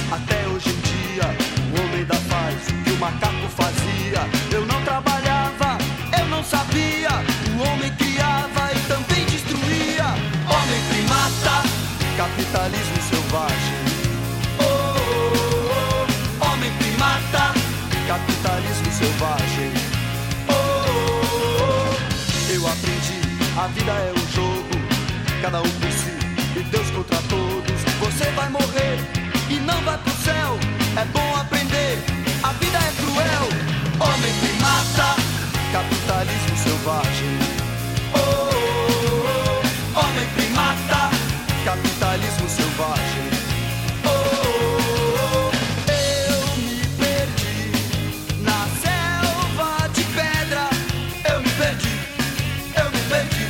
Até hoje em dia o homem ainda faz o que o macaco fazia. Eu não trabalhava, eu não sabia. O homem criava e também destruía. Homem primata, capitalismo selvagem. Oh, oh, oh. Homem primata, capitalismo selvagem. Oh, oh, oh. Eu aprendi, a vida é um jogo, cada um por si e Deus contra todos. Você vai morrer e não vai pro céu. É bom aprender, a vida é cruel. Homem primata, capitalismo selvagem. Oh, oh, oh. Homem primata, capitalismo selvagem. Oh, oh, oh. Eu me perdi na selva de pedra. Eu me perdi, eu me perdi.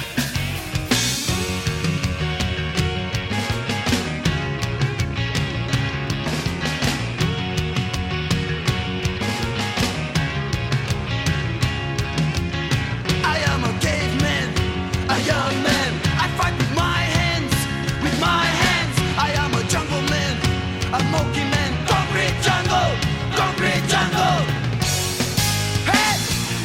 I am a caveman, a young man. I fight with my hands, with my hands. I am a jungle man, a monkey man. Concrete jungle, concrete jungle. Hey!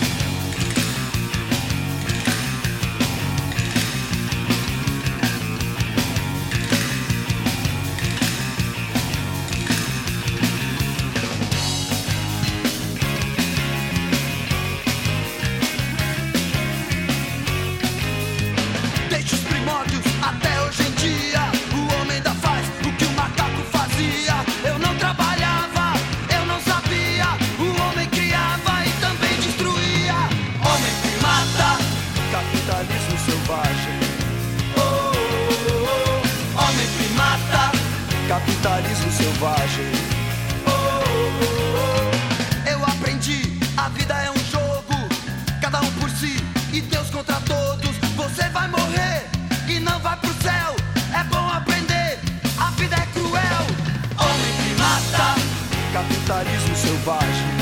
Desde os primórdios até hoje em dia, o homem ainda faz o que o macaco fazia. Eu não trabalhava, eu não sabia. O homem criava e também destruía. Homem primata, capitalismo selvagem. Oh, oh, oh. Homem primata, capitalismo selvagem. Oh, oh, oh. Eu aprendi, a vida é um jogo, cada um por si e Deus contra todos. Você vai morrer e não vai pro céu. É bom aprender, a vida é cruel. Homem primata, capitalismo selvagem.